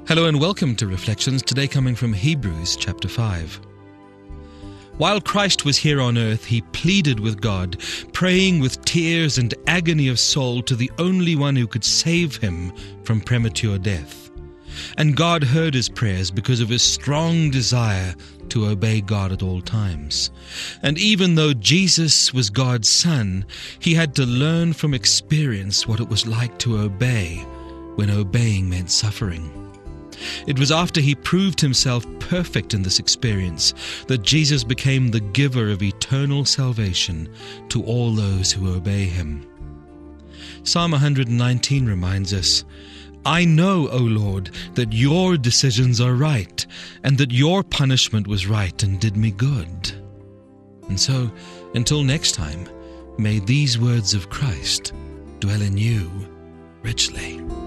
Hello and welcome to Reflections, today coming from Hebrews chapter 5. While Christ was here on earth, he pleaded with God, praying with tears and agony of soul to the only one who could save him from premature death. And God heard his prayers because of his strong desire to obey God at all times. And even though Jesus was God's Son, he had to learn from experience what it was like to obey when obeying meant suffering. It was after he proved himself perfect in this experience that Jesus became the giver of eternal salvation to all those who obey him. Psalm 119 reminds us, "I know, O Lord, that your decisions are right, and that your punishment was right and did me good." And so, until next time, may these words of Christ dwell in you richly.